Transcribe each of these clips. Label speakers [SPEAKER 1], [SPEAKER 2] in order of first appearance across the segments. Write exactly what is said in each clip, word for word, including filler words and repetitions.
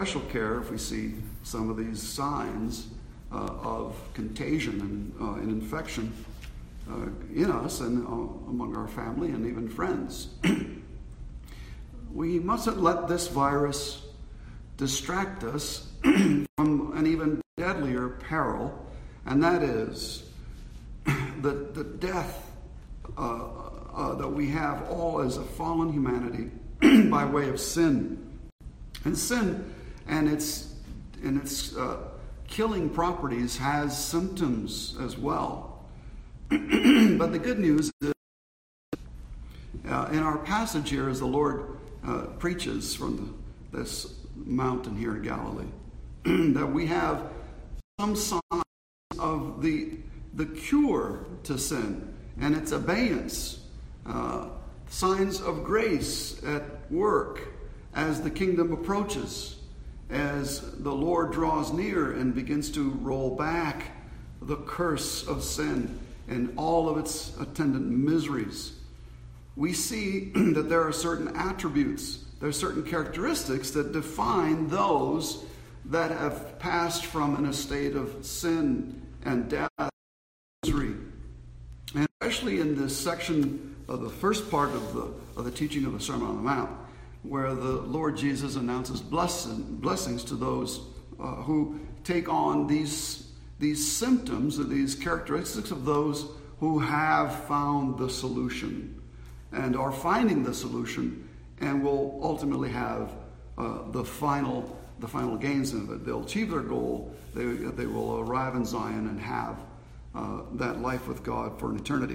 [SPEAKER 1] special care if we see some of these signs uh, of contagion and, uh, and infection uh, in us and uh, among our family and even friends. We mustn't let this virus distract us from an even deadlier peril, and that is the, the death uh, uh, that we have all as a fallen humanity by way of sin. And sin and its, and its uh, killing properties has symptoms as well. But the good news is, uh, in our passage here, as the Lord uh, preaches from the, this mountain here in Galilee, that we have some signs of the, the cure to sin and its abeyance, uh, signs of grace at work as the kingdom approaches, as the Lord draws near and begins to roll back the curse of sin and all of its attendant miseries. We see that there are certain attributes, there are certain characteristics that define those that have passed from an estate of sin and death and misery. And especially in this section of the first part of the, of the teaching of the Sermon on the Mount, where the Lord Jesus announces blessing, blessings to those uh, who take on these, these symptoms or these characteristics of those who have found the solution and are finding the solution and will ultimately have uh, the final the final gains of it. They'll achieve their goal. They, they will arrive in Zion and have uh, that life with God for an eternity.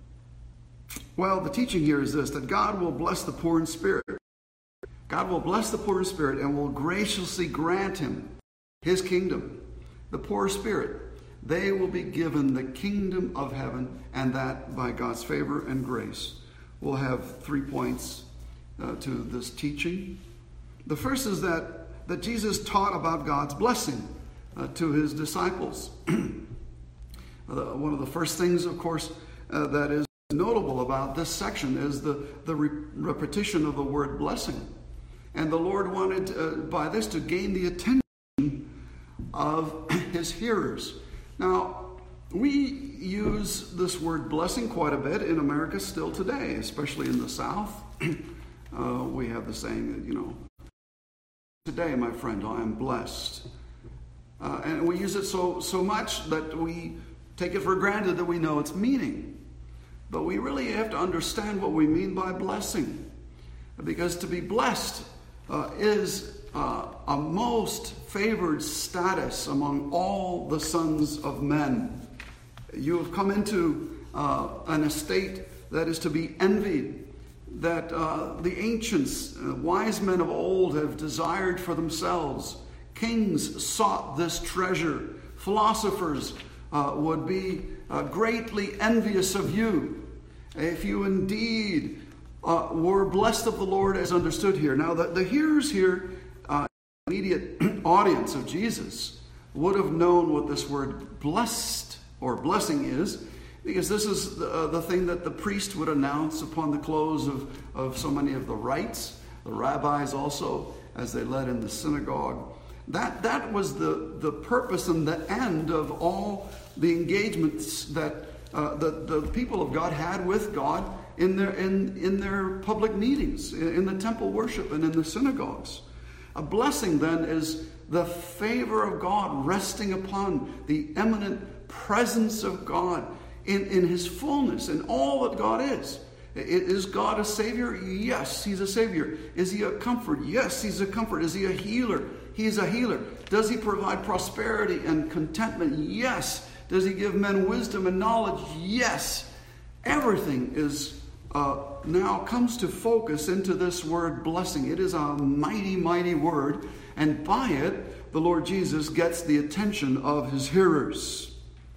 [SPEAKER 1] Well, the teaching here is this, that God will bless the poor in spirit. God will bless the poor in spirit and will graciously grant him his kingdom. The poor in spirit, they will be given the kingdom of heaven, and that by God's favor and grace. We'll have three points uh, to this teaching. The first is that, that Jesus taught about God's blessing uh, to his disciples. uh, one of the first things, of course, uh, that is notable about this section is the, the re- repetition of the word blessing. And the Lord wanted uh, by this to gain the attention of his hearers. Now, we use this word blessing quite a bit in America still today, especially in the South. uh, we have the saying, you know, today, my friend, I am blessed. Uh, and we use it so, so much that we take it for granted that we know its meaning. But we really have to understand what we mean by blessing. Because to be blessed uh, is uh, a most favored status among all the sons of men. You have come into uh, an estate that is to be envied, that uh, the ancients, uh, wise men of old have desired for themselves. Kings sought this treasure. Philosophers uh, would be uh, greatly envious of you if you indeed uh, were blessed of the Lord as understood here. Now, the, the hearers here, uh, immediate audience of Jesus, would have known what this word blessed or blessing is, because this is the, uh, the thing that the priest would announce upon the close of, of so many of the rites, the rabbis also, as they led in the synagogue. That, that was the, the purpose and the end of all the engagements that uh, the, the people of God had with God in their, in, in their public meetings, in the temple worship and in the synagogues. A blessing then is the favor of God resting upon the eminent presence of God In, in his fullness, in all that God is. Is God a Savior? Yes, he's a Savior. Is he a comfort? Yes, he's a comfort. Is he a healer? He's a healer. Does he provide prosperity and contentment? Yes. Does he give men wisdom and knowledge? Yes. Everything is uh, now comes to focus into this word blessing. It is a mighty, mighty word, and by it, the Lord Jesus gets the attention of his hearers.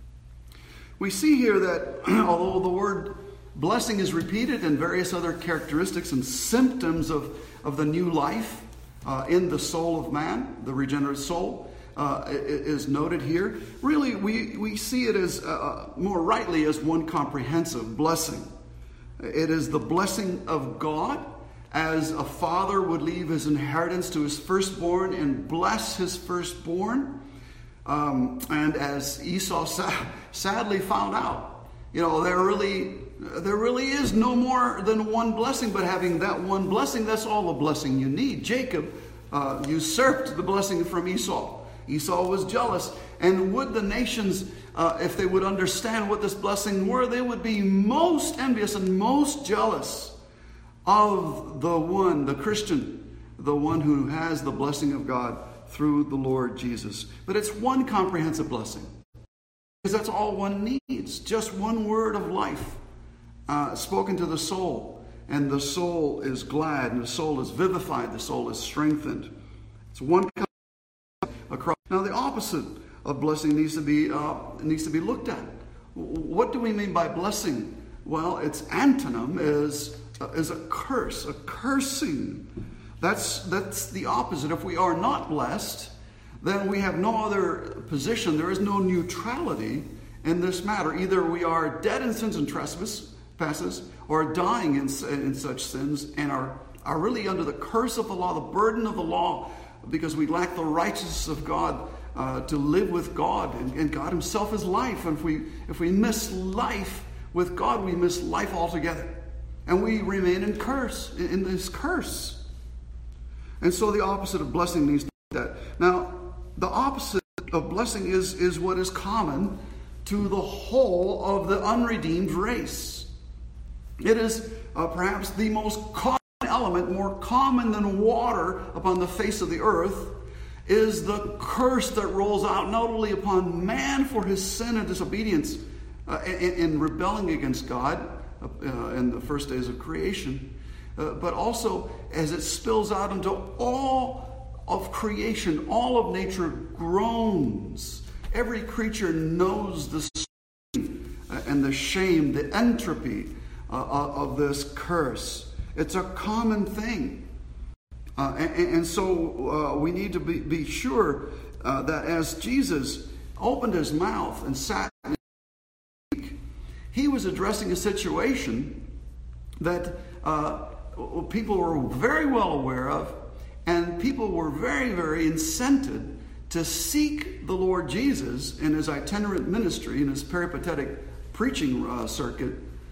[SPEAKER 1] We see here that although the word blessing is repeated and various other characteristics and symptoms of, of the new life uh, in the soul of man, the regenerate soul, uh, is noted here, really we, we see it as uh, more rightly as one comprehensive blessing. It is the blessing of God as a father would leave his inheritance to his firstborn and bless his firstborn. Um, and as Esau sa- sadly found out, you know, there really, there really is no more than one blessing, but having that one blessing, that's all the blessing you need. Jacob uh, usurped the blessing from Esau. Esau was jealous. And would the nations, uh, if they would understand what this blessing were, they would be most envious and most jealous of the one, the Christian, the one who has the blessing of God through the Lord Jesus. But it's one comprehensive blessing, because that's all one needs. Just one word of life uh, spoken to the soul, and the soul is glad, and the soul is vivified, the soul is strengthened. It's one across. Now the opposite of blessing needs to be uh, needs to be looked at. What do we mean by blessing? Well, its antonym is uh, is a curse, a cursing. That's that's the opposite. If we are not blessed, then we have no other position. There is no neutrality in this matter. Either we are dead in sins and trespasses, or dying in, in such sins, and are are really under the curse of the law, the burden of the law, because we lack the righteousness of God uh, to live with God, and, and God Himself is life. And if we if we miss life with God, we miss life altogether, and we remain in curse in, in this curse. And so the opposite of blessing needs to be that. Now, the opposite of blessing is is what is common to the whole of the unredeemed race. It is uh, perhaps the most common element, more common than water upon the face of the earth, is the curse that rolls out not only upon man for his sin and disobedience uh, in, in rebelling against God uh, in the first days of creation, uh, but also as it spills out into all of creation. All of nature groans. Every creature knows the sin and the shame, the entropy uh, of this curse. It's a common thing. Uh, and, and so uh, we need to be, be sure uh, that as Jesus opened his mouth and sat and spoke, he was addressing a situation that uh, people were very well aware of, and people were very, very incented to seek the Lord Jesus in his itinerant ministry, in his peripatetic preaching uh, circuit,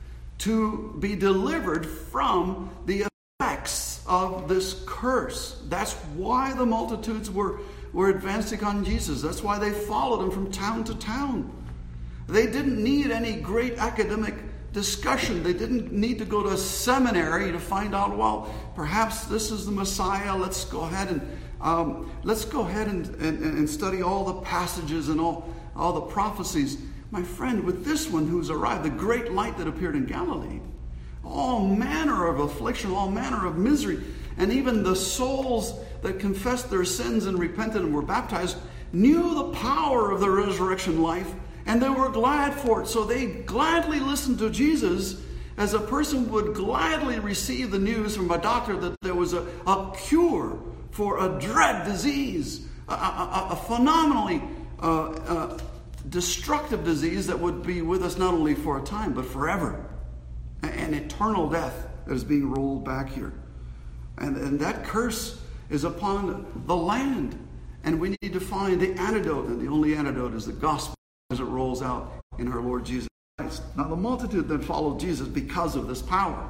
[SPEAKER 1] to be delivered from the effects of this curse. That's why the multitudes were, were advancing on Jesus. That's why they followed him from town to town. They didn't need any great academic discussion. They didn't need to go to a seminary to find out, well, perhaps this is the Messiah. Let's go ahead and um, let's go ahead and, and, and study all the passages and all, all the prophecies. My friend, with this one who's arrived, the great light that appeared in Galilee, all manner of affliction, all manner of misery, and even the souls that confessed their sins and repented and were baptized knew the power of the resurrection life, and they were glad for it. So they gladly listened to Jesus as a person would gladly receive the news from a doctor that there was a, a cure for a dread disease, a, a, a phenomenally uh, uh, destructive disease that would be with us not only for a time, but forever. An eternal death that is being rolled back here. And, and that curse is upon the land. And we need to find the antidote, and the only antidote is the gospel as it rolls out in our Lord Jesus Christ. Now the multitude that followed Jesus because of this power.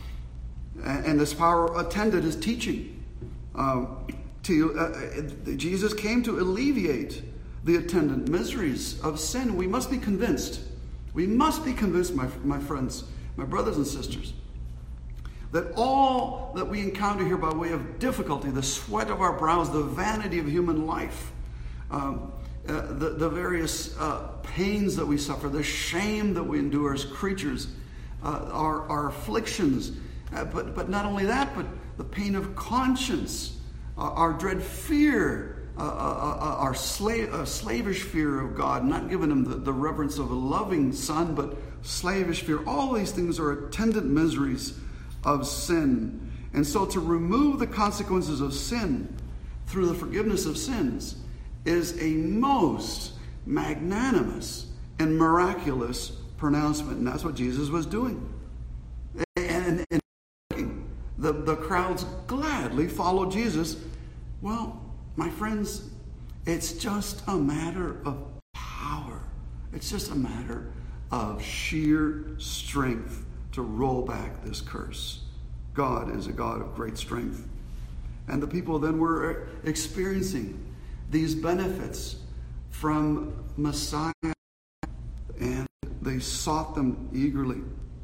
[SPEAKER 1] And, and this power attended his teaching. Um, to, uh, Jesus came to alleviate the attendant miseries of sin. We must be convinced. We must be convinced, my, my friends, my brothers and sisters, that all that we encounter here by way of difficulty, the sweat of our brows, the vanity of human life, um, uh, the, the various uh, pains that we suffer, the shame that we endure as creatures, uh, our, our afflictions, uh, but, but not only that, but the pain of conscience, uh, our dread fear, uh, uh, uh, our slave, uh, slavish fear of God, not giving him the, the reverence of a loving son, but slavish fear. All these things are attendant miseries of sin. And so to remove the consequences of sin through the forgiveness of sins is a most magnanimous and miraculous pronouncement. And that's what Jesus was doing. And, and the, the crowds gladly followed Jesus. Well, my friends, it's just a matter of power. It's just a matter of sheer strength to roll back this curse. God is a God of great strength. And the people then were experiencing these benefits from Messiah, and they sought them eagerly.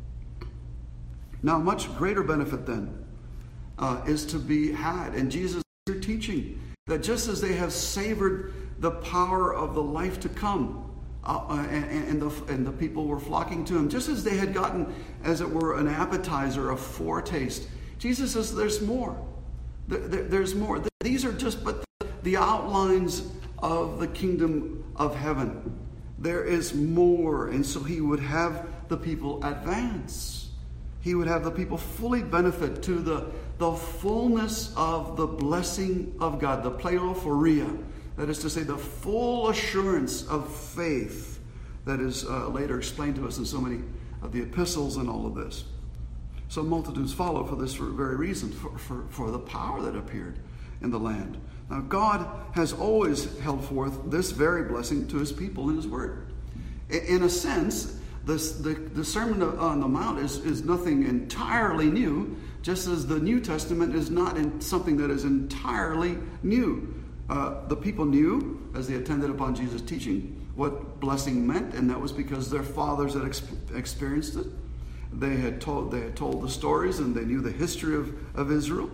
[SPEAKER 1] Now, much greater benefit then uh, is to be had in Jesus' teaching, that just as they have savored the power of the life to come, uh, and, and, the, and the people were flocking to him, just as they had gotten, as it were, an appetizer, a foretaste, Jesus says there's more. There, there, there's more. These are just but the, the outlines of the kingdom of heaven. There is more. And so he would have the people advance. He would have the people fully benefit to the, the fullness of the blessing of God, the pleiophoria. That is to say, the full assurance of faith that is uh, later explained to us in so many of the epistles and all of this. So multitudes follow for this very reason, for, for, for the power that appeared in the land. Now, God has always held forth this very blessing to his people in his word. In a sense, this, the, the Sermon on the Mount is, is nothing entirely new, just as the New Testament is not in something that is entirely new. Uh, the people knew, as they attended upon Jesus' teaching, what blessing meant, and that was because their fathers had ex- experienced it. They had told they had told the stories, and they knew the history of, of Israel.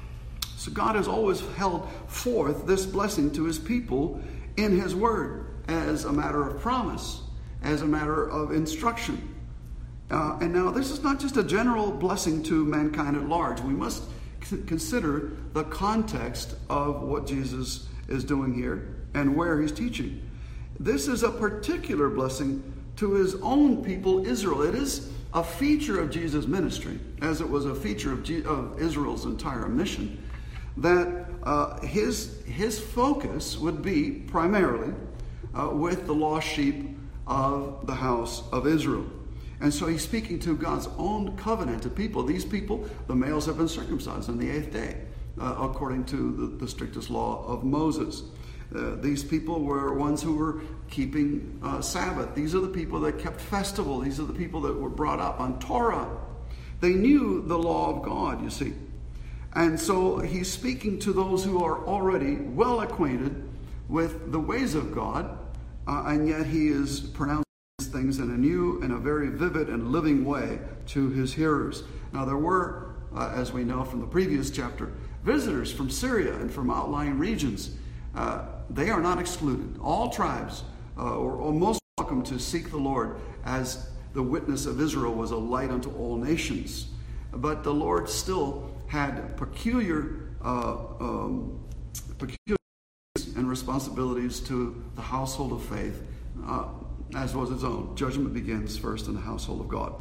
[SPEAKER 1] So God has always held forth this blessing to his people in his word as a matter of promise, as a matter of instruction. Uh, and now this is not just a general blessing to mankind at large. We must c- consider the context of what Jesus is doing here and where he's teaching. This is a particular blessing to his own people, Israel. It is a feature of Jesus' ministry, as it was a feature of, G- of Israel's entire mission, that uh, his, his focus would be primarily uh, with the lost sheep of the house of Israel. And so he's speaking to God's own covenanted people. These people, the males have been circumcised on the eighth day, uh, according to the, the strictest law of Moses. Uh, these people were ones who were keeping uh, Sabbath. These are the people that kept festival. These are the people that were brought up on Torah. They knew the law of God, you see. And so he's speaking to those who are already well acquainted with the ways of God, uh, and yet he is pronouncing these things in a new and a very vivid and living way to his hearers. Now there were, uh, as we know from the previous chapter, visitors from Syria and from outlying regions. Uh, they are not excluded. All tribes uh, are, are most welcome to seek the Lord, as the witness of Israel was a light unto all nations. But the Lord still had peculiar, uh, um, peculiar and responsibilities to the household of faith, uh, as was its own. Judgment begins first in the household of God.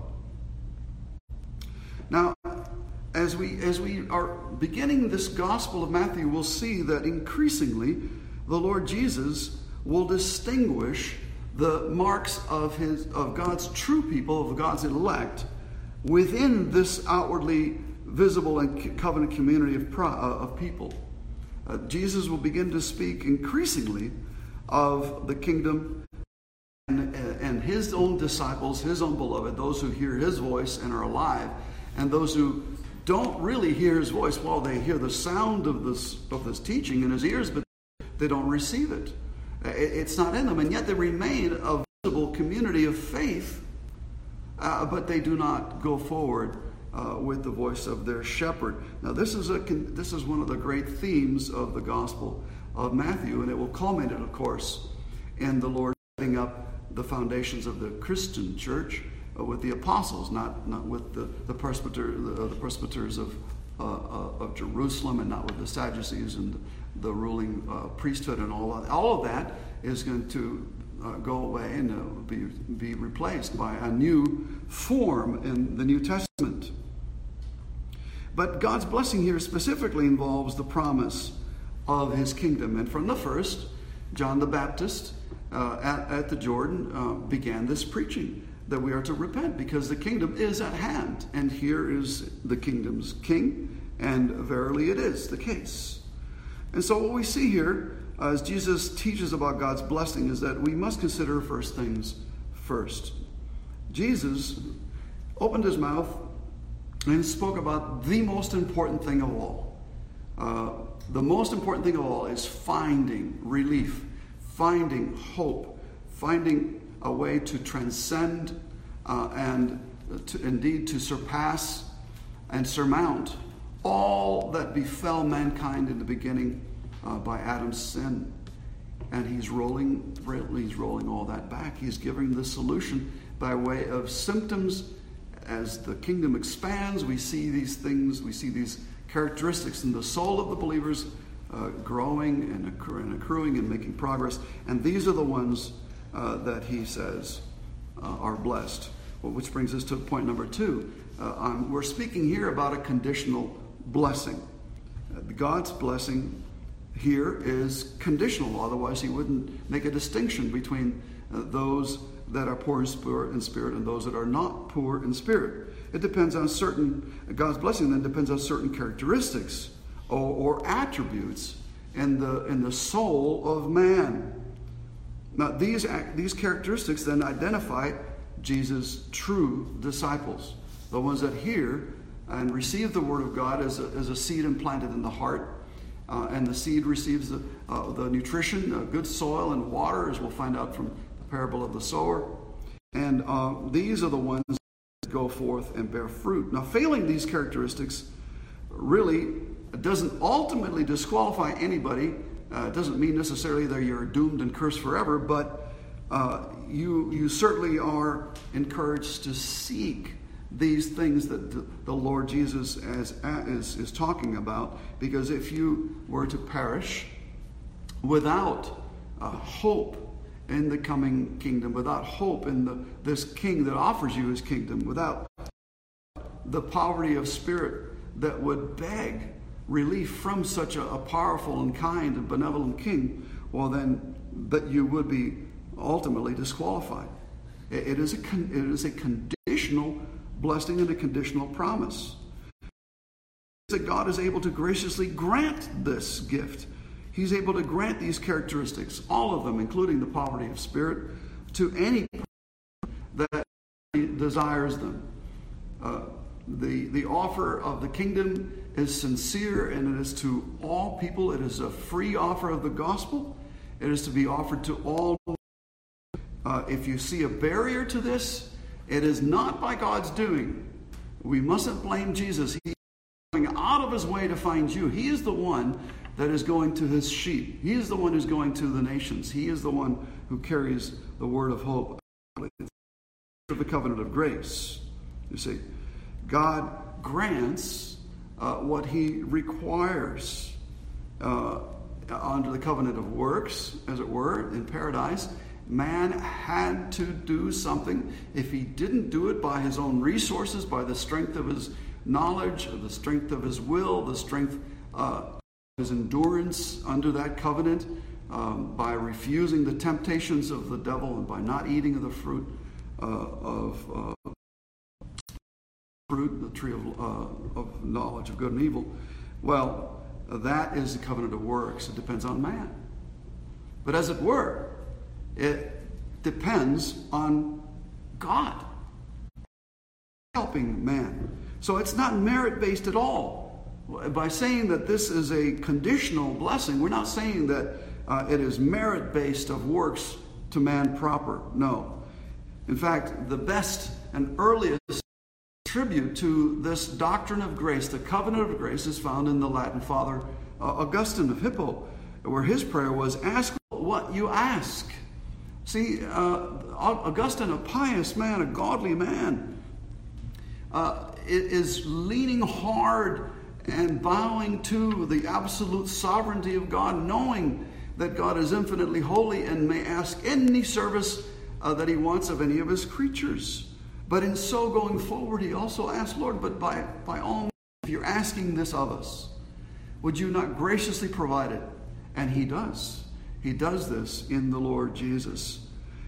[SPEAKER 1] Now, as we as we are beginning this Gospel of Matthew, we'll see that increasingly the Lord Jesus will distinguish the marks of his of God's true people, of God's elect, within this outwardly visible and covenant community of pro, uh, of people. Uh, Jesus will begin to speak increasingly of the kingdom and, and his own disciples, his own beloved, those who hear his voice and are alive, and those who don't really hear his voice. Well, they hear the sound of this of this teaching in his ears, but they don't receive it. It's not in them, and yet they remain a visible community of faith, uh, but they do not go forward uh, with the voice of their shepherd. Now, this is a this is one of the great themes of the Gospel of Matthew, and it will culminate, of course, in the Lord setting up the foundations of the Christian church uh, with the apostles, not not with the the presbyter the, the presbyters of uh, uh, of Jerusalem, and not with the Sadducees and the ruling uh, priesthood and all of that. All of that is going to uh, go away and uh, be be replaced by a new form in the New Testament. But God's blessing here specifically involves the promise of his kingdom. And from the first, John the Baptist uh, at, at the Jordan uh, began this preaching. that we are to repent because the kingdom is at hand. And here is the kingdom's king, and verily it is the case. And so what we see here uh, as Jesus teaches about God's blessing is that we must consider first things first. Jesus opened his mouth and spoke about the most important thing of all. Uh, the most important thing of all is finding relief, finding hope, finding a way to transcend uh, and to, indeed to surpass and surmount all that befell mankind in the beginning uh, by Adam's sin. And he's rolling, he's rolling all that back. He's giving the solution by way of symptoms. As the kingdom expands, we see these things, we see these characteristics in the soul of the believers uh, growing and, accru- and accruing and making progress. And these are the ones uh, that he says uh, are blessed. Well, which brings us to point number two. Uh, um, we're speaking here about a conditional blessing. Uh, God's blessing here is conditional. Otherwise, he wouldn't make a distinction between uh, those that are poor in spirit, in spirit and those that are not poor in spirit. It depends on certain, God's blessing then depends on certain characteristics or, or attributes in the in the soul of man. Now these these characteristics then identify Jesus' true disciples, the ones that hear and receive the word of God as a, as a seed implanted in the heart. Uh, and the seed receives the, uh, the nutrition, uh, good soil and water, as we'll find out from the parable of the sower. And uh, these are the ones that go forth and bear fruit. Now, failing these characteristics really doesn't ultimately disqualify anybody. Uh, it doesn't mean necessarily that you're doomed and cursed forever, but uh, you you certainly are encouraged to seek these things that the Lord Jesus is, is, is talking about. Because if you were to perish without uh, hope in the coming kingdom, without hope in the, this king that offers you his kingdom, without the poverty of spirit that would beg relief from such a, a powerful and kind and benevolent king, well then that you would be ultimately disqualified. It, it is a con, it is a conditional blessing and a conditional promise. That God is able to graciously grant this gift. He's able to grant these characteristics, all of them, including the poverty of spirit, to any that desires them. Uh, the, the offer of the kingdom is sincere, and it is to all people. It is a free offer of the gospel. It is to be offered to all. Uh, if you see a barrier to this, it is not by God's doing. We mustn't blame Jesus. He's going out of his way to find you. He is the one that is going to his sheep. He is the one who's going to the nations. He is the one who carries the word of hope. The covenant of grace. You see, God grants uh, what he requires uh, under the covenant of works, as it were, in paradise. Man had to do something. If he didn't do it by his own resources, by the strength of his knowledge, the strength of his will, the strength uh, of his endurance under that covenant, um, by refusing the temptations of the devil and by not eating of the fruit uh, of uh, fruit, the tree of, uh, of knowledge of good and evil, well, that is the covenant of works. It depends on man. But as it were, it depends on God helping man. So it's not merit-based at all. By saying that this is a conditional blessing, we're not saying that uh, it is merit-based of works to man proper. No. In fact, the best and earliest tribute to this doctrine of grace, the covenant of grace, is found in the Latin father uh, Augustine of Hippo, where his prayer was, "Ask what you ask." See, uh, Augustine, a pious man, a godly man, uh, is leaning hard and bowing to the absolute sovereignty of God, knowing that God is infinitely holy and may ask any service uh, that he wants of any of his creatures. But in so going forward, he also asks, Lord, but by, by all means, if you're asking this of us, would you not graciously provide it? And he does. He does this in the Lord Jesus.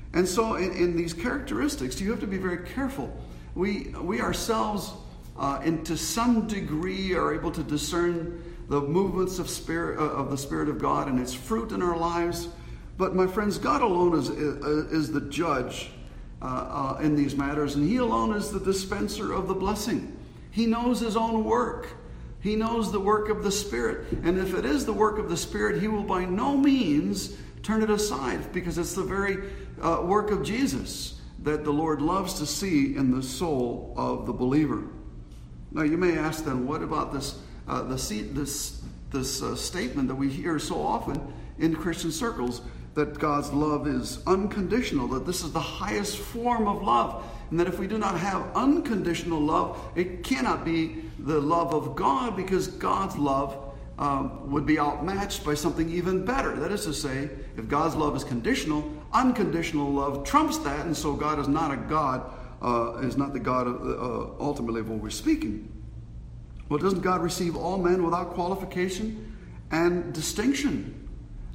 [SPEAKER 1] And so in, in these characteristics, you have to be very careful. We, we ourselves, uh, in, to some degree, are able to discern the movements of spirit uh, of the Spirit of God and its fruit in our lives. But my friends, God alone is, is, is the judge uh, uh, in these matters, and He alone is the dispenser of the blessing. He knows His own work. He knows the work of the Spirit. And if it is the work of the Spirit, He will by no means turn it aside, because it's the very uh, work of Jesus that the Lord loves to see in the soul of the believer. Now you may ask then, what about this uh, the, this, this uh, statement that we hear so often in Christian circles, that God's love is unconditional, that this is the highest form of love, and that if we do not have unconditional love, it cannot be the love of God, because God's love um, would be outmatched by something even better. That is to say, if God's love is conditional, unconditional love trumps that, and so God is not a God, uh, is not the God of, uh, ultimately of what we're speaking. Well, doesn't God receive all men without qualification and distinction?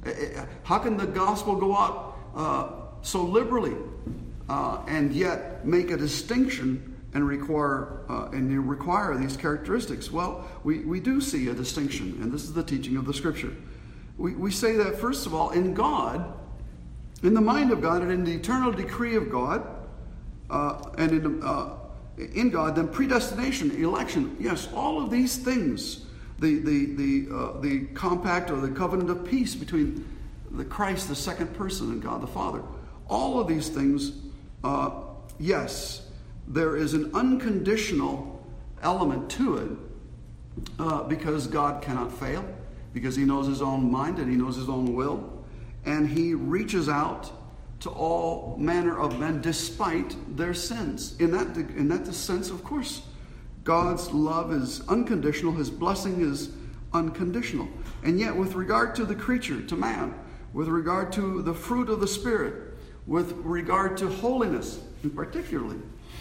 [SPEAKER 1] How can the gospel go out uh, so liberally uh, and yet make a distinction and require uh, and require these characteristics? Well, we, we do see a distinction, and this is the teaching of the Scripture. We, we say that, first of all, in God, in the mind of God, and in the eternal decree of God, uh, and in, uh, in God, then predestination, election, yes, all of these things, the the the uh, the compact or the covenant of peace between the Christ, the second person, and God the Father, all of these things, uh, yes, there is an unconditional element to it, uh, because God cannot fail, because He knows His own mind and He knows His own will, and He reaches out to all manner of men despite their sins. In that in that sense, of course, God's love is unconditional. His blessing is unconditional. And yet, with regard to the creature, to man, with regard to the fruit of the Spirit, with regard to holiness, in particularly,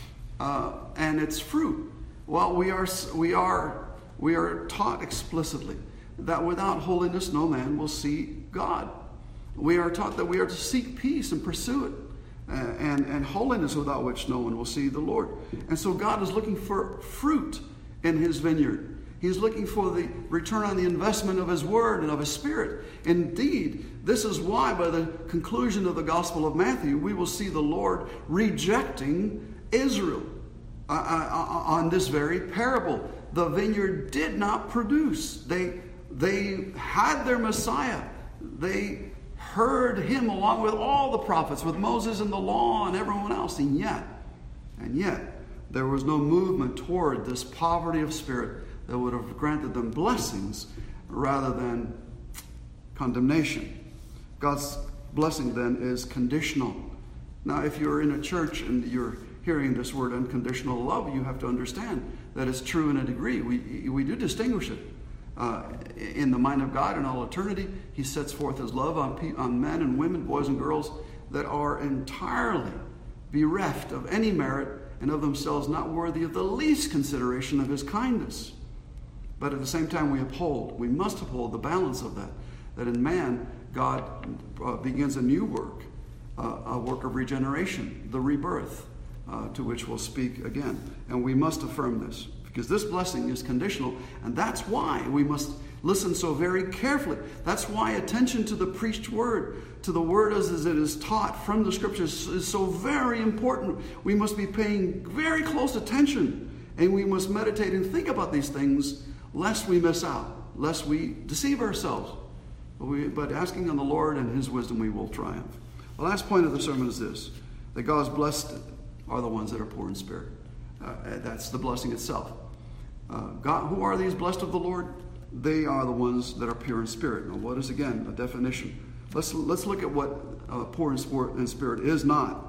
[SPEAKER 1] uh, and its fruit, well, we are we are we are taught explicitly that without holiness, no man will see God. We are taught that we are to seek peace and pursue it, uh, and, and holiness, without which no one will see the Lord. And so God is looking for fruit in His vineyard. He's looking for the return on the investment of His Word and of His Spirit. Indeed, this is why by the conclusion of the Gospel of Matthew, we will see the Lord rejecting Israel uh, uh, on this very parable. The vineyard did not produce. They, they had their Messiah. They heard Him along with all the prophets, with Moses and the law and everyone else. And yet, and yet, there was no movement toward this poverty of spirit that would have granted them blessings rather than condemnation. God's blessing then is conditional. Now, if you're in a church and you're hearing this word unconditional love, you have to understand that it's true in a degree. We, we do distinguish it. Uh, in the mind of God in all eternity, He sets forth His love on, pe- on men and women, boys and girls, that are entirely bereft of any merit and of themselves not worthy of the least consideration of His kindness. But at the same time, we uphold, we must uphold the balance of that, that in man, God uh, begins a new work, uh, a work of regeneration, the rebirth, uh, to which we'll speak again. And we must affirm this, because this blessing is conditional, and that's why we must listen so very carefully. That's why attention to the preached word, to the word as it is taught from the Scriptures, is so very important. We must be paying very close attention, and we must meditate and think about these things, lest we miss out, lest we deceive ourselves. But, we, but asking on the Lord and His wisdom, we will triumph. The last point of the sermon is this, that God's blessed are the ones that are poor in spirit. Uh, that's the blessing itself. Uh, God, who are these blessed of the Lord? They are the ones that are pure in spirit. Now, what is, again, a definition? Let's let's look at what uh, poor in spirit, in spirit is not.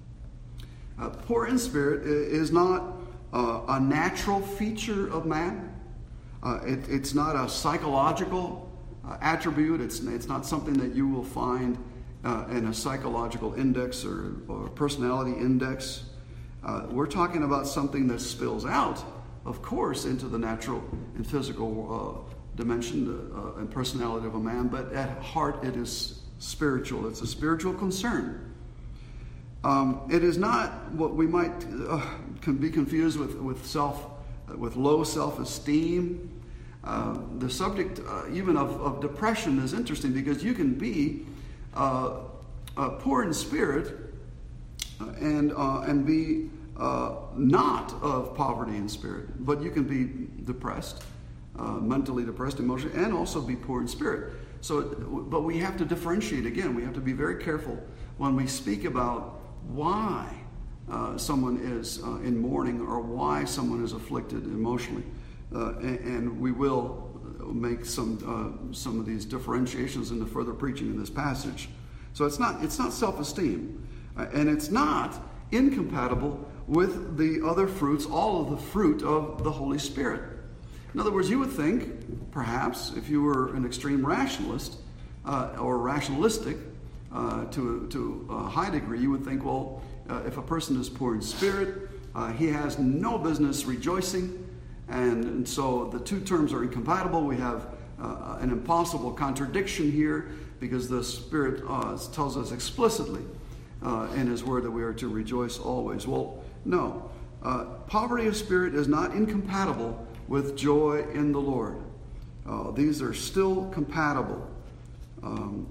[SPEAKER 1] Uh, poor in spirit is not uh, a natural feature of man. Uh, it, it's not a psychological uh, attribute. It's it's not something that you will find uh, in a psychological index or, or personality index. Uh, we're talking about something that spills out, of course, into the natural and physical uh, dimension uh, and personality of a man, but at heart it is spiritual. It's a spiritual concern. Um, it is not what we might uh, can be confused with with self, uh, with low self-esteem. Uh, the subject uh, even of, of depression is interesting because you can be uh, uh, poor in spirit uh, and uh, and be uh, not of poverty in spirit, but you can be depressed, uh, mentally depressed, emotionally, and also be poor in spirit. So, but we have to differentiate again. We have to be very careful when we speak about why uh, someone is uh, in mourning or why someone is afflicted emotionally. Uh, and, and we will make some uh, some of these differentiations in the further preaching in this passage. So it's not it's not self-esteem, uh, and it's not incompatible with the other fruits, all of the fruit of the Holy Spirit. In other words, you would think, perhaps, if you were an extreme rationalist uh, or rationalistic uh, to to a high degree, you would think, well, uh, if a person is poor in spirit, uh, he has no business rejoicing. And, and so the two terms are incompatible. We have uh, an impossible contradiction here because the Spirit uh, tells us explicitly uh, in His Word that we are to rejoice always. Well, no. Uh, poverty of spirit is not incompatible with joy in the Lord. Uh, these are still compatible. Um,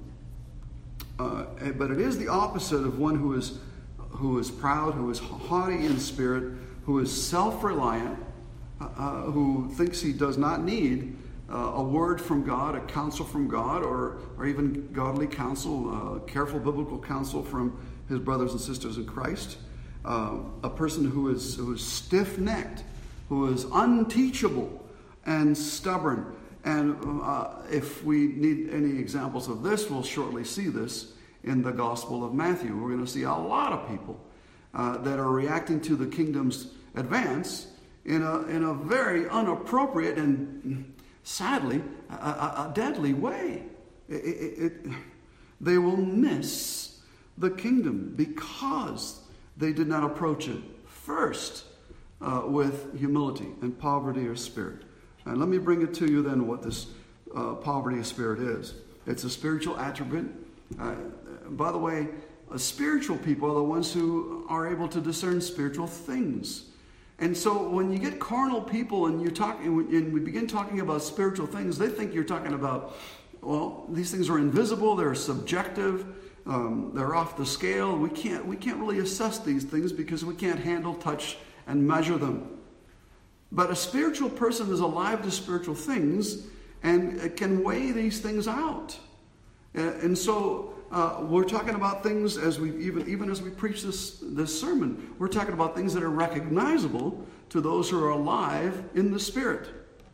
[SPEAKER 1] uh, but it is the opposite of one who is, who is proud, who is haughty in spirit, who is self-reliant, Uh, who thinks he does not need uh, a word from God, a counsel from God, or or even godly counsel, uh, careful biblical counsel from his brothers and sisters in Christ. Uh, a person who is who is stiff-necked, who is unteachable and stubborn. And uh, if we need any examples of this, we'll shortly see this in the Gospel of Matthew. We're going to see a lot of people uh, that are reacting to the kingdom's advance in a in a very unappropriate and, sadly, a, a deadly way. It, it, it, they will miss the kingdom because they did not approach it first uh, with humility and poverty of spirit. And let me bring it to you then what this uh, poverty of spirit is. It's a spiritual attribute. Uh, by the way, uh, spiritual people are the ones who are able to discern spiritual things. And so when you get carnal people and you talk, and we begin talking about spiritual things, they think you're talking about, well, these things are invisible, they're subjective, um, they're off the scale. We can't we can't really assess these things because we can't handle, touch, and measure them. But a spiritual person is alive to spiritual things and can weigh these things out. And so uh, we're talking about things as we even even as we preach this this sermon, we're talking about things that are recognizable to those who are alive in the Spirit.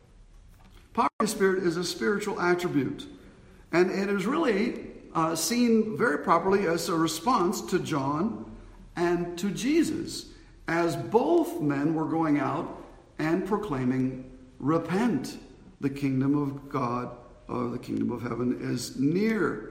[SPEAKER 1] Poverty of spirit is a spiritual attribute, and it is really uh, seen very properly as a response to John and to Jesus, as both men were going out and proclaiming, "Repent, the kingdom of God, or the kingdom of heaven is near."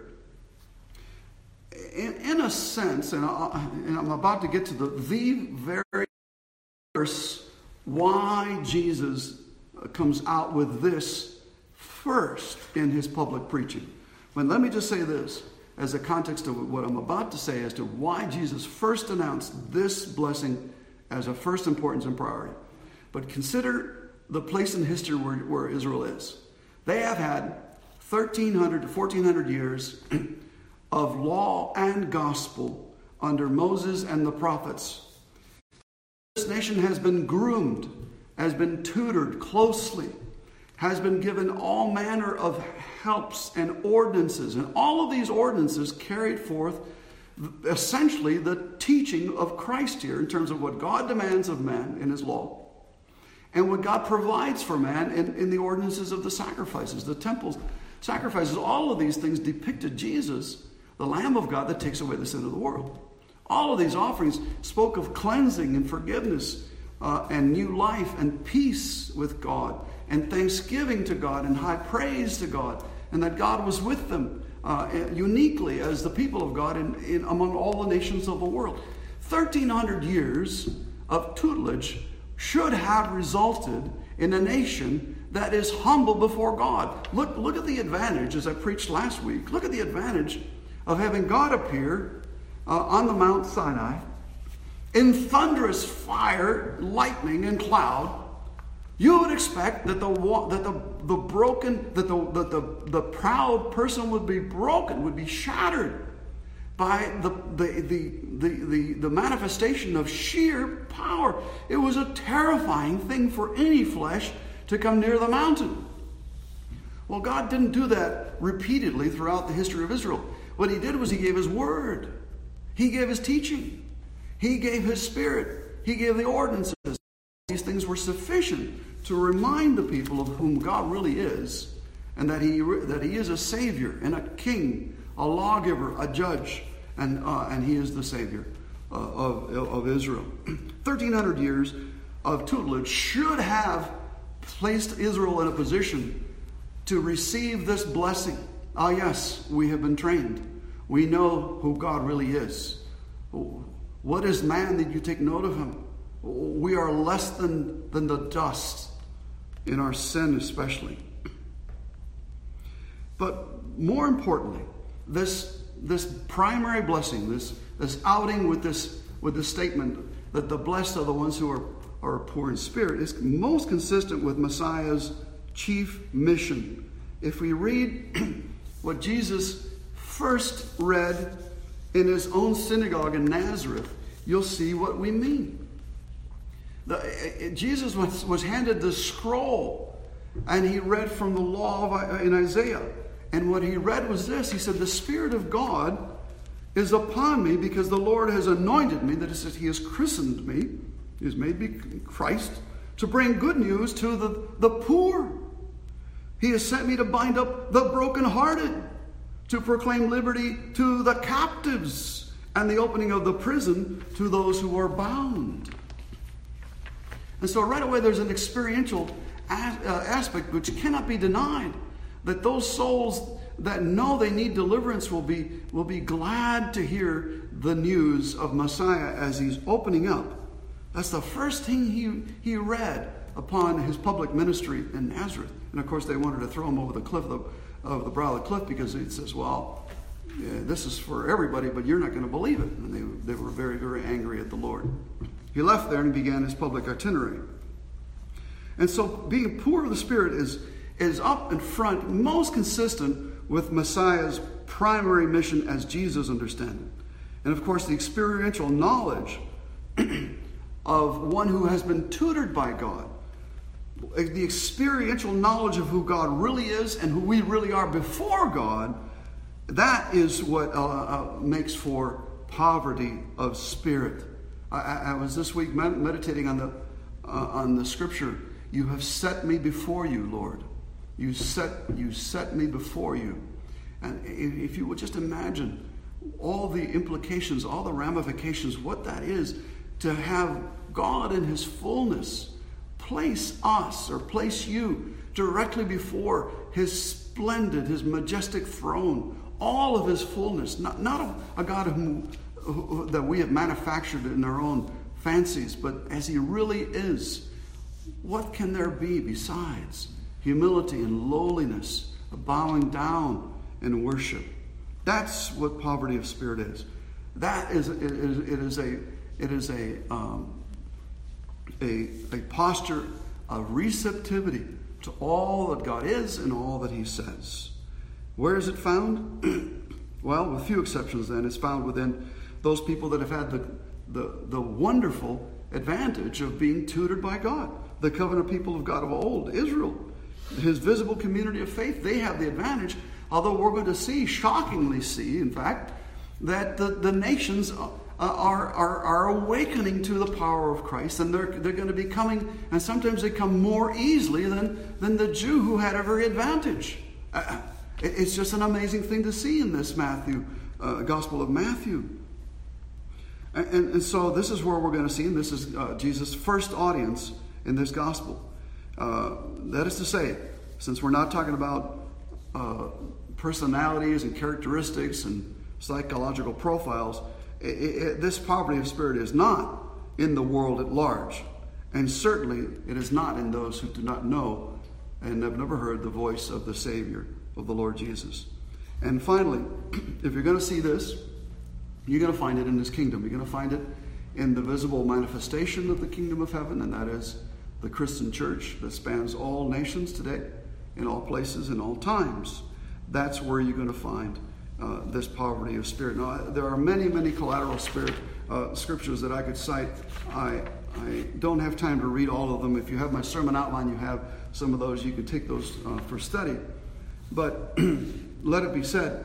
[SPEAKER 1] In, in a sense, and, I, and I'm about to get to the, the very verse why Jesus comes out with this first in his public preaching. But let me just say this as a context of what I'm about to say as to why Jesus first announced this blessing as a first importance and priority. But consider the place in history where, where Israel is. They have had thirteen hundred to fourteen hundred years of law and gospel under Moses and the prophets. This nation has been groomed, has been tutored closely, has been given all manner of helps and ordinances. And all of these ordinances carried forth essentially the teaching of Christ here in terms of what God demands of man in his law and what God provides for man in, in the ordinances of the sacrifices, the temples, sacrifices. All of these things depicted Jesus, the Lamb of God that takes away the sin of the world. All of these offerings spoke of cleansing and forgiveness uh, and new life and peace with God and thanksgiving to God and high praise to God, and that God was with them uh, uniquely as the people of God in, in among all the nations of the world. thirteen hundred years of tutelage should have resulted in a nation that is humble before God. Look, look at the advantage, as I preached last week, look at the advantage of having God appear uh, on the Mount Sinai, in thunderous fire, lightning, and cloud, you would expect that the that the the broken that the that the, the proud person would be broken, would be shattered by the the, the the the the manifestation of sheer power. It was a terrifying thing for any flesh to come near the mountain. Well, God didn't do that repeatedly throughout the history of Israel. What he did was he gave his word. He gave his teaching. He gave his spirit. He gave the ordinances. These things were sufficient to remind the people of whom God really is, and that he that he is a savior and a king, a lawgiver, a judge, and uh, and he is the savior uh, of, of Israel. thirteen hundred years of tutelage should have placed Israel in a position to receive this blessing. Ah, yes, we have been trained. We know who God really is. What is man that you take note of him? We are less than, than the dust in our sin especially. But more importantly, this, this primary blessing, this, this outing with this, with this statement that the blessed are the ones who are, are poor in spirit, is most consistent with Messiah's chief mission. If we read what Jesus first read in his own synagogue in Nazareth, you'll see what we mean. The, Jesus was, was handed the scroll, and he read from the law of, in Isaiah. And what he read was this. He said, the Spirit of God is upon me because the Lord has anointed me, that is, he has christened me, he has made me Christ, to bring good news to the, the poor. He has sent me to bind up the brokenhearted, to proclaim liberty to the captives, and the opening of the prison to those who are bound. And so right away there's an experiential as, uh, aspect which cannot be denied, that those souls that know they need deliverance will be, will be glad to hear the news of Messiah as he's opening up. That's the first thing he, he read upon his public ministry in Nazareth. And of course they wanted to throw him over the cliff of the, of the brow of the cliff, because it says, well, yeah, this is for everybody, but you're not going to believe it. And they, they were very, very angry at the Lord. He left there and began his public itinerary. And so being poor of the Spirit is, is up in front, most consistent with Messiah's primary mission as Jesus understands it. And of course the experiential knowledge of one who has been tutored by God, the experiential knowledge of who God really is and who we really are before God, that is what uh, uh, makes for poverty of spirit. I, I was this week med- meditating on the uh, on the scripture. You have set me before you, Lord. You set you set me before you. And if you would just imagine all the implications, all the ramifications, what that is, to have God in his fullness place us or place you directly before his splendid, his majestic throne, all of his fullness, not, not a, a God whom, who, that we have manufactured in our own fancies, but as he really is. What can there be besides humility and lowliness, a bowing down in worship? That's what poverty of spirit is. That is, it is, it is a, it is a, um, a, a posture of receptivity to all that God is and all that he says. Where is it found? Well, with few exceptions then, it's found within those people that have had the, the, the wonderful advantage of being tutored by God. The covenant people of God of old, Israel, his visible community of faith, they have the advantage. Although we're going to see, shockingly see, in fact, that the, the nations uh, are, are, are awakening to the power of Christ, and they're, they're going to be coming, and sometimes they come more easily than, than the Jew who had every advantage. Uh, it, it's just an amazing thing to see in this Matthew, uh, Gospel of Matthew. And, and, and so this is where we're going to see, and this is uh, Jesus' first audience in this gospel. Uh, that is to say, since we're not talking about uh, personalities and characteristics and psychological profiles, it, it, this poverty of spirit is not in the world at large. And certainly it is not in those who do not know and have never heard the voice of the Savior, of the Lord Jesus. And finally, if you're going to see this, You're going to find it in his kingdom. You're going to find it in the visible manifestation of the kingdom of heaven, and that is the Christian church that spans all nations today, in all places, in all times. That's where you're going to find uh, this poverty of spirit. Now, there are many, many collateral spirit uh, scriptures that I could cite. I, I don't have time to read all of them. If you have my sermon outline, you have some of those. You can take those uh, for study. But let it be said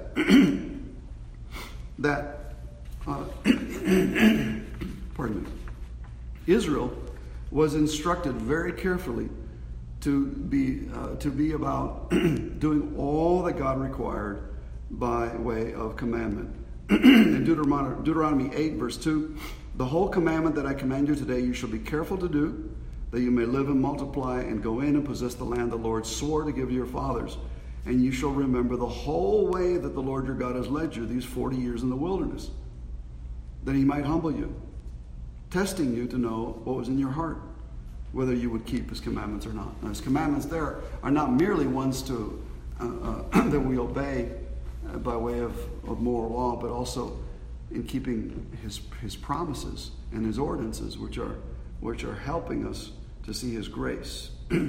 [SPEAKER 1] that uh, pardon me, Israel was instructed very carefully to be uh, to be about doing all that God required by way of commandment. In Deuteronomy, Deuteronomy eight, verse two, the whole commandment that I command you today, you shall be careful to do, that you may live and multiply and go in and possess the land the Lord swore to give your fathers. And you shall remember the whole way that the Lord your God has led you these forty years in the wilderness, that he might humble you, testing you to know what was in your heart, whether you would keep his commandments or not. Now, his commandments there are not merely ones to uh, uh, that we obey uh, by way of, of moral law, but also in keeping his his promises and his ordinances, which are which are helping us to see his grace.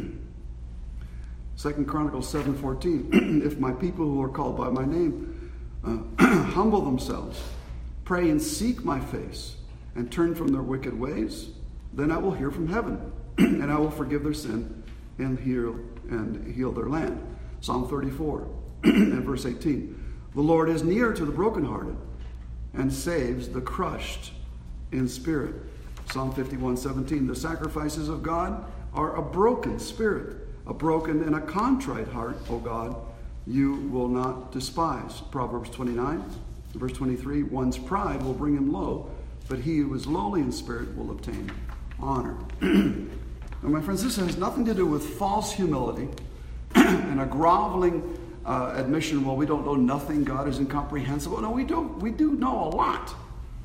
[SPEAKER 1] Second Chronicles seven fourteen, if my people who are called by my name uh, humble themselves, pray and seek my face, and turn from their wicked ways, then I will hear from heaven, and I will forgive their sin and heal and heal their land. Psalm thirty-four and verse eighteen, the Lord is near to the brokenhearted and saves the crushed in spirit. Psalm fifty-one seventeen, the sacrifices of God are a broken spirit. A broken and a contrite heart, O God, you will not despise. Proverbs twenty-nine, verse twenty-three, one's pride will bring him low, but he who is lowly in spirit will obtain honor. And my friends, this has nothing to do with false humility and a groveling uh, admission, well, we don't know nothing, God is incomprehensible. No, we do, we do know a lot.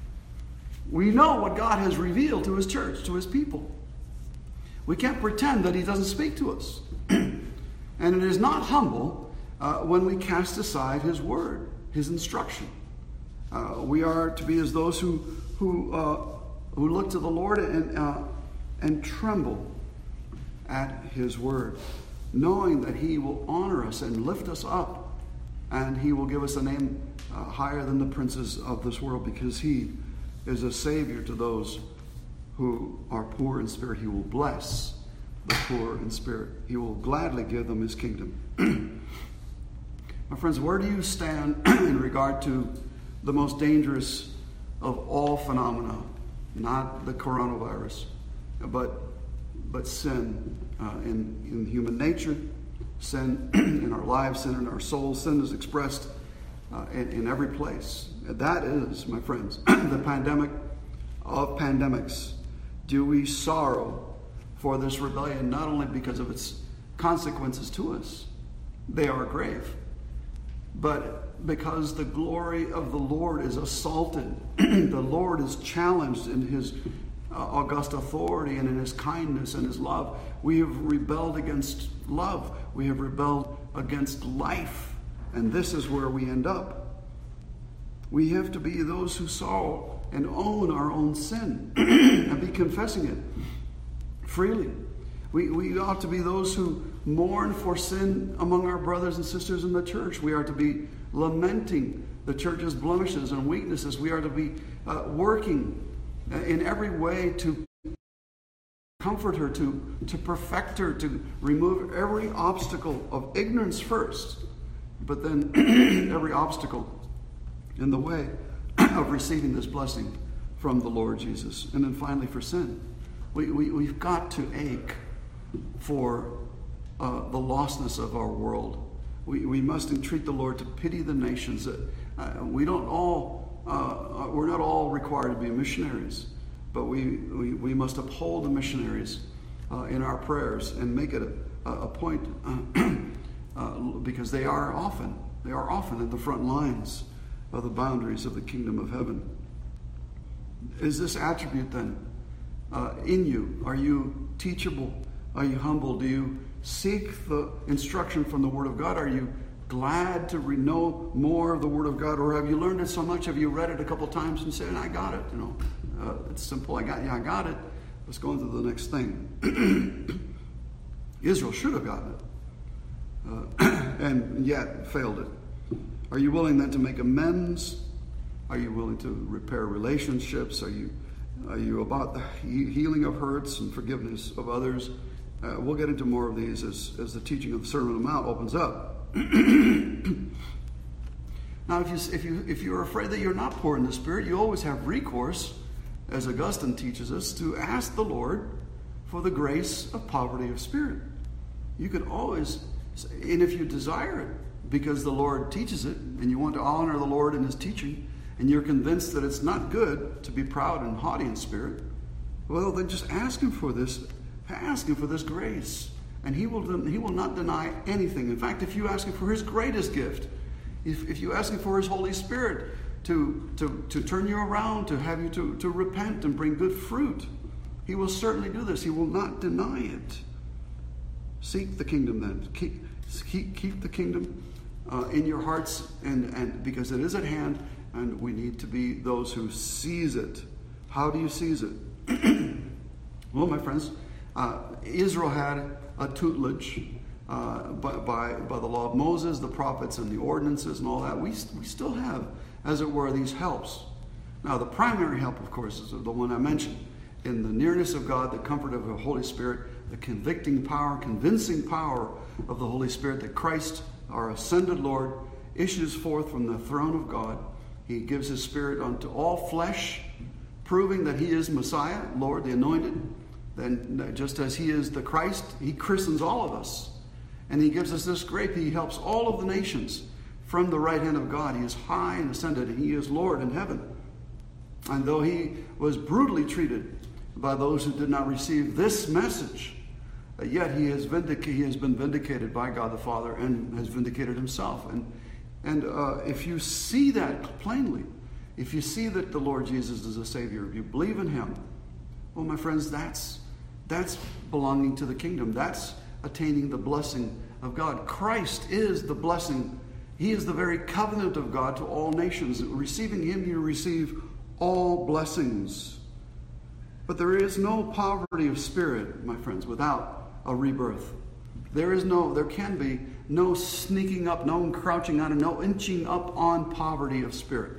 [SPEAKER 1] We know what God has revealed to his church, to his people. We can't pretend that he doesn't speak to us. And it is not humble uh, when we cast aside his word, his instruction. Uh, we are to be as those who who uh, who look to the Lord and uh, and tremble at his word, knowing that he will honor us and lift us up, and he will give us a name uh, higher than the princes of this world, because he is a savior to those who are poor in spirit. He will bless the poor in spirit. He will gladly give them his kingdom. My friends, where do you stand in regard to the most dangerous of all phenomena? Not the coronavirus, but but sin uh, in, in human nature, sin in our lives, sin in our souls. Sin is expressed uh, in, in every place. That is, my friends, the pandemic of pandemics. Do we sorrow for this rebellion, not only because of its consequences to us, they are grave, but because the glory of the Lord is assaulted. The Lord is challenged in his uh, august authority and in his kindness and his love. We have rebelled against love. We have rebelled against life. And this is where we end up. We have to be those who sorrow and own our own sin and be confessing it freely. We, we ought to be those who mourn for sin among our brothers and sisters in the church. We are to be lamenting the church's blemishes and weaknesses. We are to be uh, working in every way to comfort her, to, to perfect her, to remove every obstacle of ignorance first, but then every obstacle in the way of receiving this blessing from the Lord Jesus. And then finally, for sin. We, we, we've got to ache for uh, the lostness of our world. We, we must entreat the Lord to pity the nations. Uh, we don't all, uh, we're not all required to be missionaries, but we, we, we must uphold the missionaries uh, in our prayers and make it a, a point uh, uh, because they are often, they are often at the front lines of the boundaries of the kingdom of heaven. Is this attribute then uh, in you? Are you teachable? Are you humble? Do you seek the instruction from the Word of God? Are you glad to re- know more of the Word of God? Or have you learned it so much? Have you read it a couple times and said, I got it, you know. Uh, it's simple, I got, yeah, I got it. Let's go into the next thing. Israel should have gotten it. Uh, and yet failed it. Are you willing then to make amends? Are you willing to repair relationships? Are you are you about the healing of hurts and forgiveness of others? Uh, we'll get into more of these as, as the teaching of the Sermon on the Mount opens up. Now, if you if you if you're afraid that you're not poor in the Spirit, you always have recourse, as Augustine teaches us, to ask the Lord for the grace of poverty of spirit. You could always, and if you desire it, because the Lord teaches it, and you want to honor the Lord in His teaching, and you're convinced that it's not good to be proud and haughty in spirit, well, then just ask Him for this. Ask Him for this grace, and He will He will not deny anything. In fact, if you ask Him for His greatest gift, if, if you ask Him for His Holy Spirit to, to, to turn you around, to have you to, to repent and bring good fruit, He will certainly do this. He will not deny it. Seek the kingdom then. Keep, keep, keep the kingdom uh, in your hearts, and, and because it is at hand, and we need to be those who seize it. How do you seize it? Well, my friends, uh, Israel had a tutelage uh, by, by, by the law of Moses, the prophets, and the ordinances and all that. We, we still have, as it were, these helps. Now, the primary help, of course, is the one I mentioned. In the nearness of God, the comfort of the Holy Spirit, the convicting power, convincing power of the Holy Spirit that Christ, our ascended Lord, issues forth from the throne of God. He gives His Spirit unto all flesh, proving that He is Messiah, Lord, the Anointed. Then, just as He is the Christ, He christens all of us. And He gives us this grace. He helps all of the nations from the right hand of God. He is high and ascended, and He is Lord in heaven. And though He was brutally treated by those who did not receive this message, yet he has, vindic- he has been vindicated by God the Father and has vindicated Himself. And, and uh, if you see that plainly, if you see that the Lord Jesus is a Savior, if you believe in Him, well, my friends, that's, that's belonging to the kingdom. That's attaining the blessing of God. Christ is the blessing. He is the very covenant of God to all nations. Receiving Him, you receive all blessings. But there is no poverty of spirit, my friends, without a rebirth. There is no, there can be no sneaking up, no crouching on, and no inching up on poverty of spirit.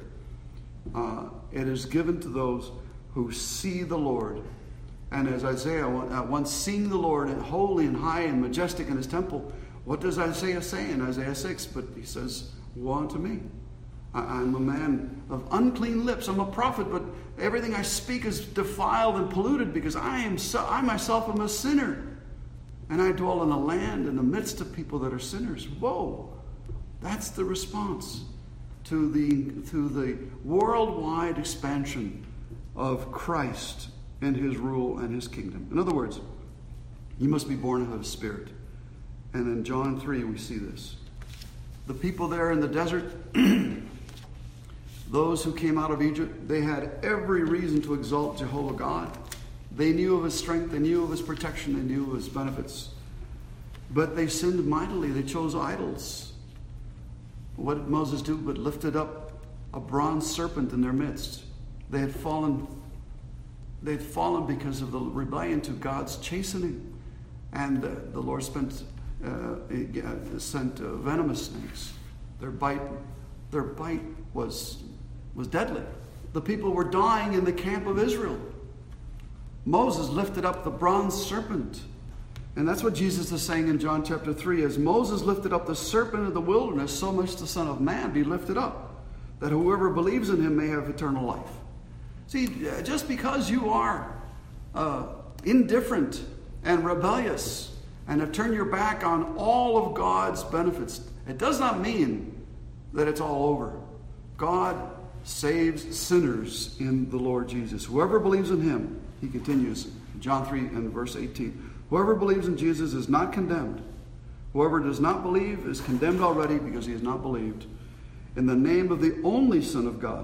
[SPEAKER 1] Uh, it is given to those who see the Lord. And as Isaiah once seeing the Lord and holy and high and majestic in His temple, what does Isaiah say in Isaiah six? But he says, woe unto me. I'm a man of unclean lips. I'm a prophet, but everything I speak is defiled and polluted because I am so, I myself am a sinner. And I dwell in a land in the midst of people that are sinners. Whoa! That's the response to the, to the worldwide expansion of Christ and His rule and His kingdom. In other words, you must be born of His Spirit. And in John three we see this. The people there in the desert, those who came out of Egypt, they had every reason to exalt Jehovah God. They knew of His strength, they knew of His protection, they knew of His benefits. But they sinned mightily, they chose idols. What did Moses do but lifted up a bronze serpent in their midst? They had fallen, they had fallen because of the rebellion to God's chastening. And uh, the Lord spent, uh, sent uh, venomous snakes. Their bite, their bite was, was deadly. The people were dying in the camp of Israel. Moses lifted up the bronze serpent. And that's what Jesus is saying in John chapter three. As Moses lifted up the serpent in the wilderness, so must the Son of Man be lifted up, that whoever believes in Him may have eternal life. See, just because you are uh, indifferent and rebellious and have turned your back on all of God's benefits, it does not mean that it's all over. God saves sinners in the Lord Jesus. Whoever believes in Him, He continues, John three and verse eighteen. Whoever believes in Jesus is not condemned. Whoever does not believe is condemned already because he has not believed in the name of the only Son of God.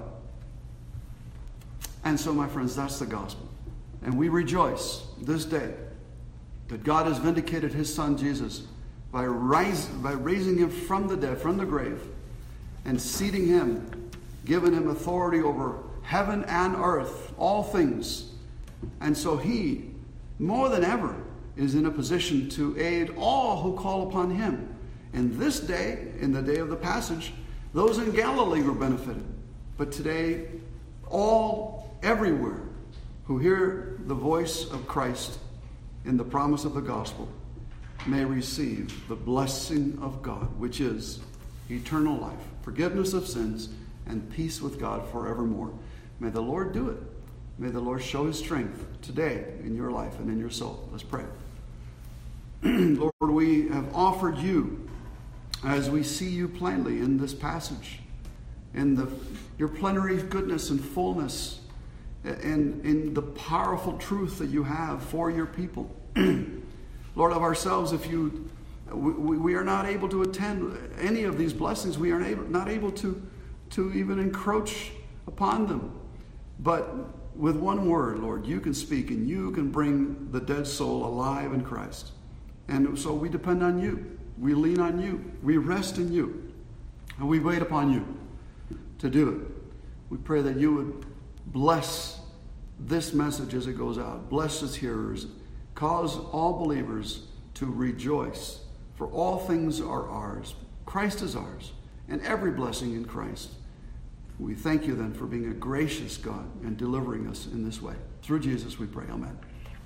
[SPEAKER 1] And so, my friends, that's the gospel. And we rejoice this day that God has vindicated His Son Jesus by, rise, by raising him from the dead, from the grave, and seating him, giving him authority over heaven and earth, all things. And so he, more than ever, is in a position to aid all who call upon him. In this day, in the day of the passage, those in Galilee were benefited. But today, all, everywhere, who hear the voice of Christ in the promise of the gospel may receive the blessing of God, which is eternal life, forgiveness of sins, and peace with God forevermore. May the Lord do it. May the Lord show his strength today in your life and in your soul. Let's pray. Lord, we have offered you, as we see you plainly in this passage, in the, your plenary goodness and fullness, and in the powerful truth that you have for your people. Lord, of ourselves, if you, we, we are not able to attend any of these blessings, we are able, not able to, to even encroach upon them. But with one word, Lord, you can speak and you can bring the dead soul alive in Christ. And so we depend on you. We lean on you. We rest in you. And we wait upon you to do it. We pray that you would bless this message as it goes out. Bless its hearers. Cause all believers to rejoice. For all things are ours. Christ is ours. And every blessing in Christ. We thank you then for being a gracious God and delivering us in this way. Through Jesus we pray. Amen.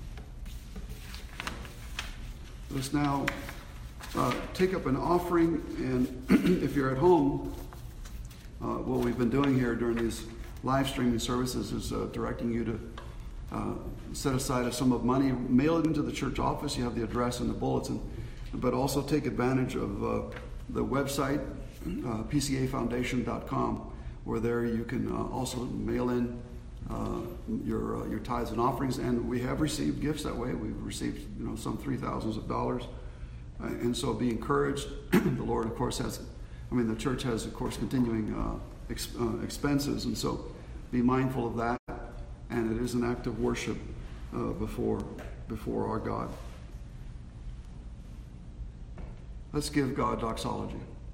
[SPEAKER 1] Let's now uh, take up an offering. And if you're at home, uh, what we've been doing here during these live streaming services is uh, directing you to uh, set aside a sum of money, mail it into the church office. You have the address in the bulletin. But also take advantage of uh, the website, uh, P C A foundation dot com, where there you can uh, also mail in uh, your uh, your tithes and offerings. And we have received gifts that way. We've received, you know, some three thousands of dollars. Uh, and so be encouraged. The Lord, of course, has, I mean, the church has, of course, continuing uh, ex- uh, expenses. And so be mindful of that. And it is an act of worship uh, before before our God. Let's give God doxology.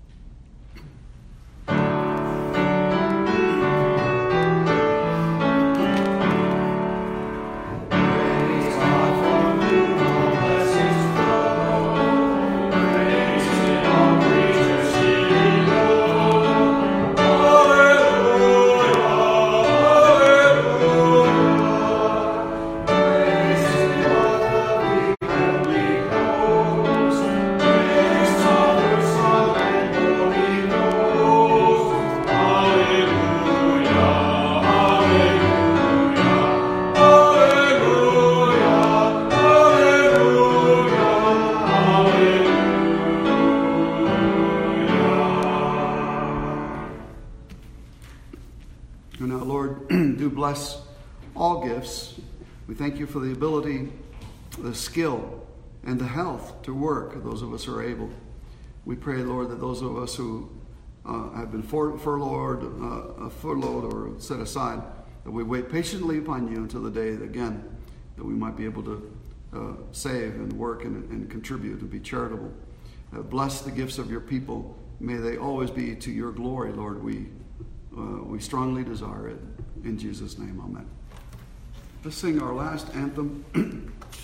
[SPEAKER 1] Bless all gifts. We thank you for the ability, the skill, and the health to work, those of us who are able. We pray, Lord, that those of us who uh, have been fur- furloughed, uh, furloughed or set aside, that we wait patiently upon you until the day, again, that we might be able to uh, save and work and, and contribute and be charitable. Uh, bless the gifts of your people. May they always be to your glory, Lord. We, uh, we strongly desire it. In Jesus' name, amen. Let's sing our last anthem.